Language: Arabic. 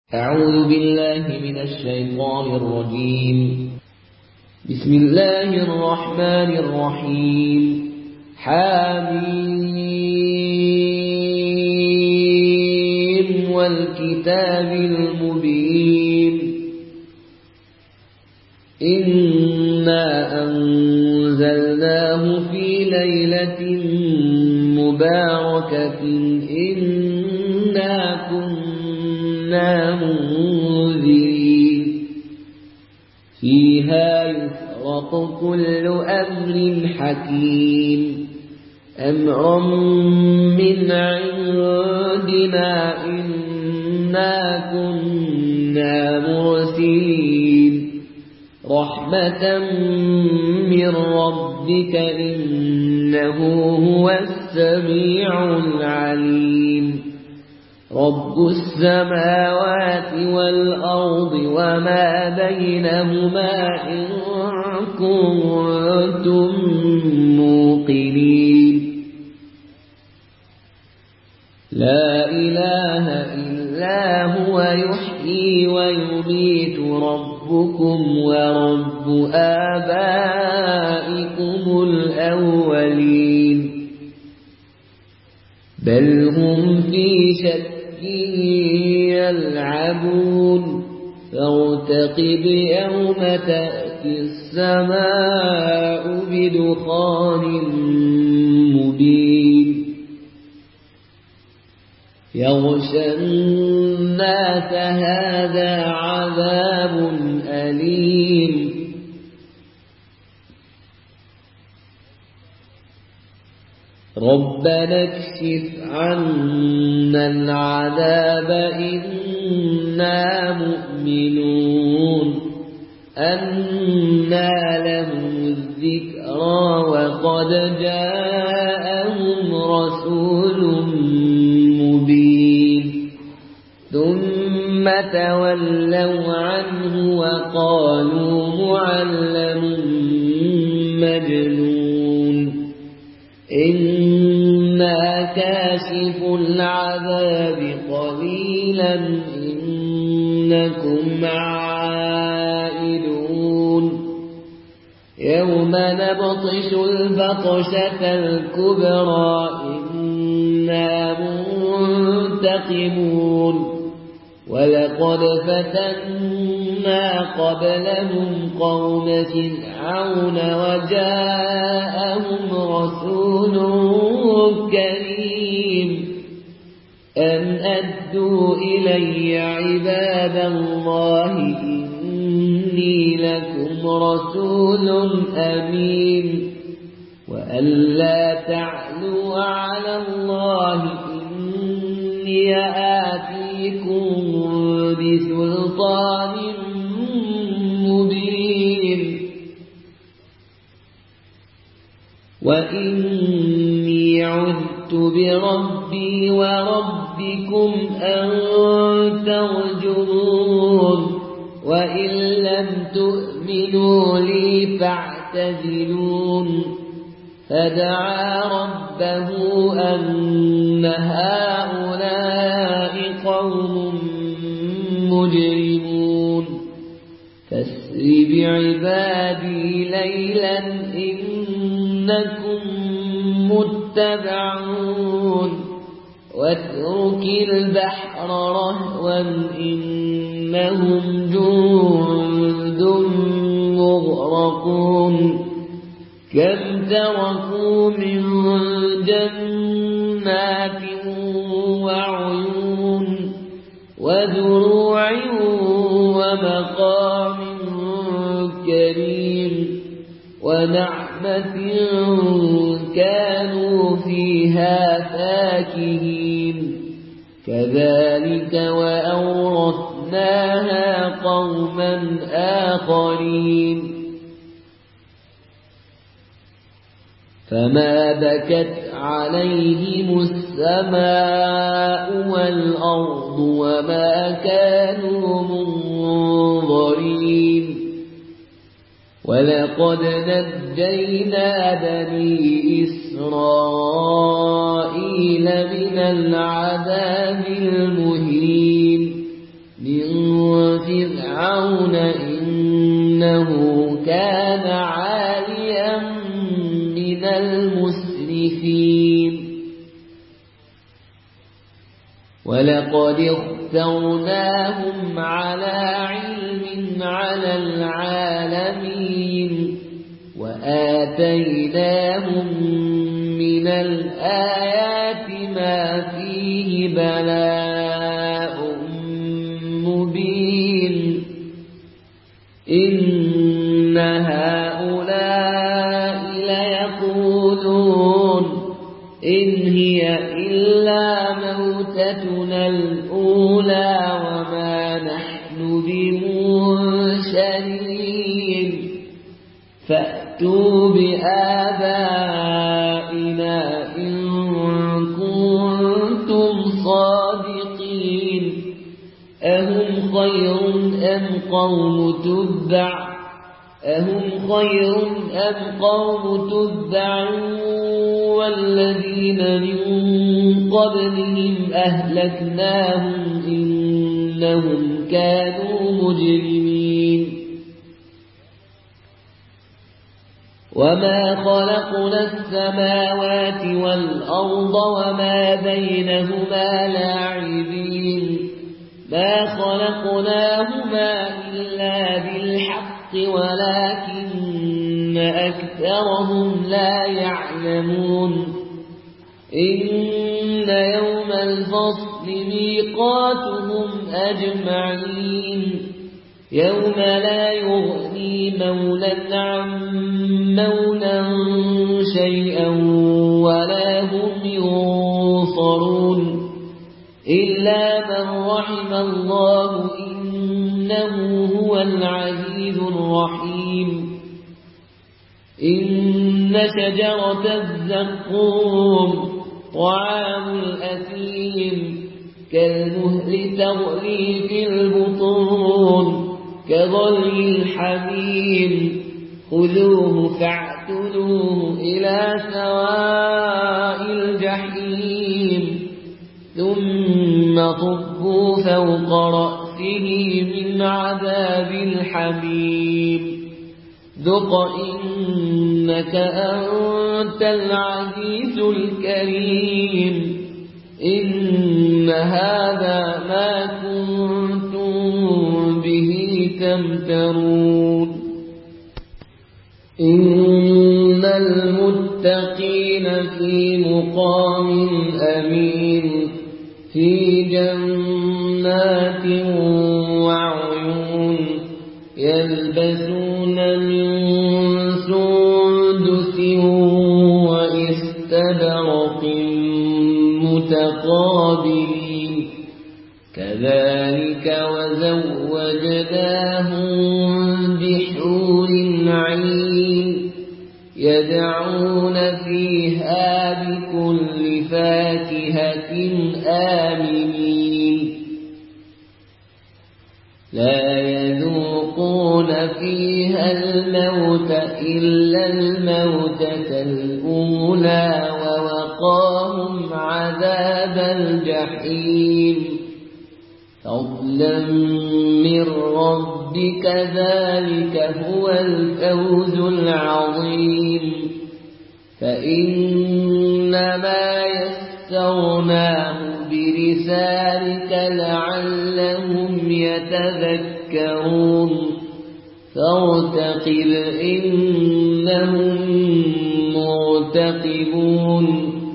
أعوذ بالله من الشيطان الرجيم. بسم الله الرحمن الرحيم. حميم والكتاب المبين. إنا أنزلناه في ليلة مباركة إنا كنا منذرين فيها يفرق كل أمر حكيم أمرا من عندنا إنا كنا مرسلين رحمة من ربك إنه هو السميع العليم. رب السماوات والأرض وما بينهما إن كنتم موقنين. لا إله إلا هو يحيي ويميت ربكم ورب آبائكم الأولين بل هم في شك يلعبون فارتقب يوم تأتي السماء بدخان مبين يغشى الناس هذا عذاب أليم. ربنا اكشف عنا العذاب إنا مؤمنون. أنى لهم الذكرى وقد جاءهم رسول مبين ثم تولوا عنه وقالوا معلم مجنون. إنا كاشف العذاب قليلا إنكم عائدون يوم نبطش البطشة الكبرى إنا منتقمون ولقد فتنا قبلهم قوم فرعون وجاءهم رسول كريم أن أدوا إلي عباد الله إني لكم رسول أمين وأن لا تعلوا على الله إني آتيكم بسلطان مبين وإني عذت بربي وربكم أن ترجمون وإن لم تؤمنوا لي فاعتزلون. فدعا ربه أن هؤلاء قوم مجرمون فاسر بعبادي ليلا إنكم متبعون واترك البحر رهوا إنهم جند مغرقون كم تركوا من جنات وعيون وزروع ومقام كريم ونعمة كانوا فيها فاكهين كذلك وأورثناها قوما آخرين. فما بكت عليهم السماء والأرض وما كانوا منظرين ولقد نجينا بني إسرائيل من العذاب المهين من فرعون إنه كان عاليا من المسرفين ولقد اخترناهم على علم على العالمين وآتيناهم من الآيات ما فيه بلاء مبين إن هؤلاء ليقولون إن هي إلا موتتنا الأولى وما نحن بمنشرين فأتوا بآبائنا إن كنتم صادقين أهم خير أم قوم تبع والذين من قبلهم أهلكناهم إنهم كانوا مجرمين وما خلقنا السماوات والأرض وما بينهما لاعبين ما خلقناهما إلا بالحق ولكن أكثرهم لا يعلمون إن يوم الفصل ميقاتهم أجمعين يوم لا يغني مولى عن مولى شيئا ولا هم ينصرون إلا من رحم الله إنه هو العزيز الرحيم إن شجرة الزقوم طعام الأثيم كالمهل تغلي في البطون كغلي الحميم خذوه فاعتلوه إلى سواء الجحيم ثم صبوا فوق رأسه من عذاب الحميم ذق إنك أنت العزيز الكريم إن هذا ما كنتم به تمترون إن المتقين في مقام أمين في جنات وعيون يلبسون من سندس وإستبرق متقابلين كذلك وزوجناهم بحور عين يدعون فيها بكل فاكهة آمنين لا يذوقون فيها الموت إلا الموتة الأولى ووقاهم عذاب الجحيم فضلا من ربك ذلك هو الفوز العظيم فإنما يسرناه بلسانك لعلهم يتذكرون فارتقب إنهم مرتقبون